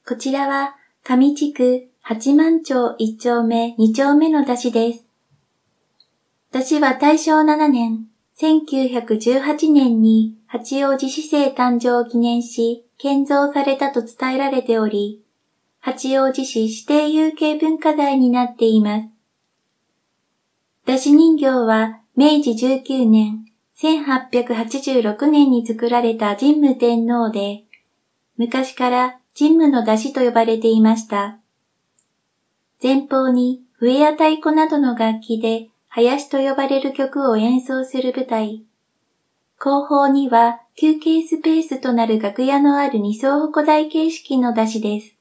こちらは上地区八幡町1丁目2丁目の出汁です。出汁は大正7年、1918年に八王子市政誕生を記念し建造されたと伝えられており、八王子市指定有形文化財になっています。出汁人形は明治19年、1886年に作られた神武天皇で、昔から神武の出汁と呼ばれていました。前方に笛や太鼓などの楽器で囃子と呼ばれる曲を演奏する舞台。後方には休憩スペースとなる楽屋のある二層鉾台形式の出汁です。